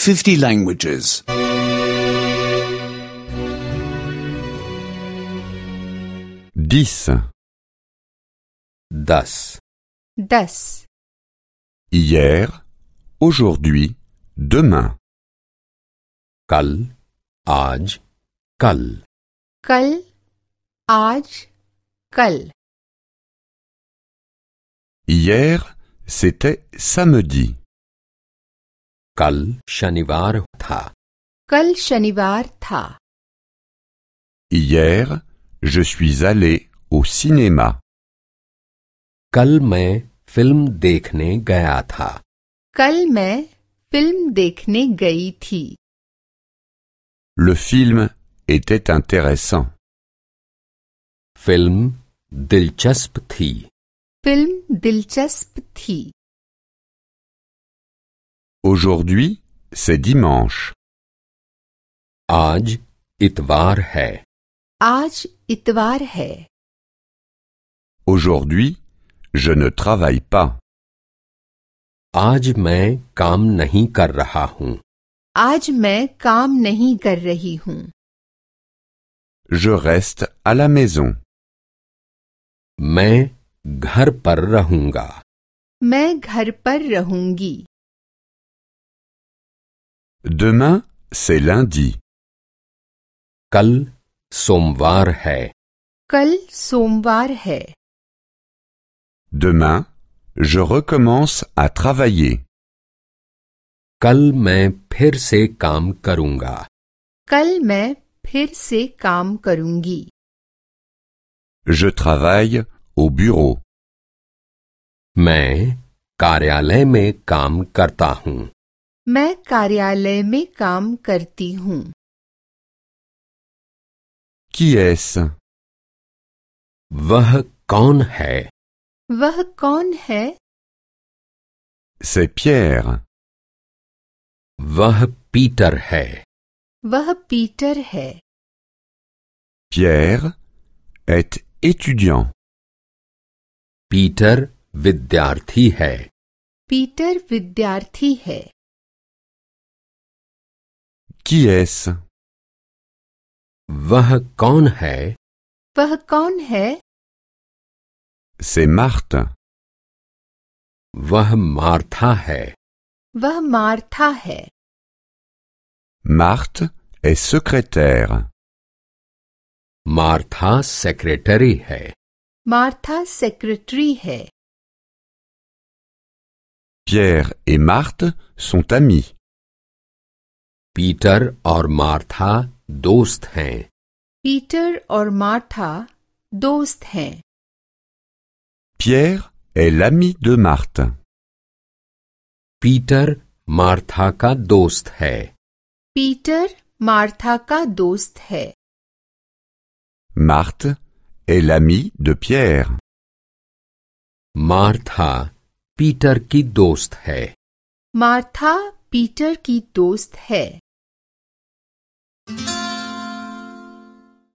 50 languages. 10. 10. 10. Hier, aujourd'hui, demain. कल, आज, कल. कल, आज, कल. Hier, c'était samedi. कल शनिवार था. कल शनिवार था. Hier, je suis allé au cinéma. कल मैं फिल्म देखने गया था. कल मैं फिल्म देखने गई थी. Le film était intéressant. Film दिलचस्प थी. फिल्म दिलचस्प थी. Aujourd'hui, c'est dimanche. आज इतवार है. आज इतवार है. Aujourd'hui, je ne travaille pas. आज मैं काम नहीं कर रहा हूँ. आज मैं काम नहीं कर रही हूँ. Je reste à la maison. मैं घर पर रहूंगा. मैं घर पर रहूंगी. Demain, c'est lundi. कल सोमवार है. कल सोमवार है. Demain, je recommence à travailler. कल मैं फिर से काम करूंगा. कल मैं फिर से काम करूंगी. Je travaille au bureau. मैं कार्यालय में काम करता हूँ. मैं कार्यालय में काम करती हूँ. Qui est-ce? वह कौन है? वह कौन है? C'est Pierre. वह पीटर है. वह पीटर है. Pierre est étudiant. पीटर विद्यार्थी है. पीटर विद्यार्थी है. Qui est-ce? वह कौन है? वह कौन है? C'est Marthe. वह मार्था है. वह मार्था है. Marthe est secrétaire. Martha secretary है. मार्था सेक्रेटरी है. Pierre et Marthe sont amis. Peter और मार्था दोस्त हैं. पीटर और मार्था दोस्त हैं. Pierre est l'ami de Marthe. Peter Martha का दोस्त है. पीटर मार्था का दोस्त है. Marthe est l'ami de Pierre. Martha Peter की दोस्त है. मार्था पीटर की दोस्त है.